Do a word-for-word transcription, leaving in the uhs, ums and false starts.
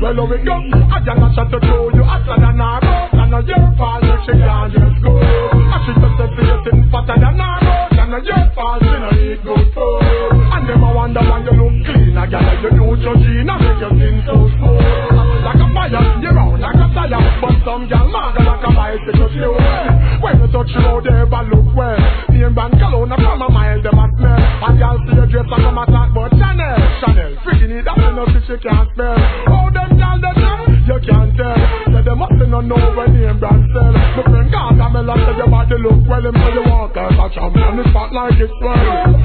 Well, oh, we go. I can't shut the door. You hotter than a road. And a year fall, she can't just go. I should just say you're sitting fatter than a road. And a year fall, she no need go through. And them a wonder why you look clean. I got you know Georgina make you sing so slow. Like a fire, you're round like a tire. But some girl mad like a bicycle slow. When you touch road, they ever look well. Name brand cologne from a mile, them a smell. And y'all see a dress and come a talk about Chanel. Chanel, freaking it, that you know she can't spell. Oh, them y'all them now, you can't tell. Say they must not know when name brand sell. My friend Gargamel and say your body look well. Him say you walk like a champion, it's fat like it's swell.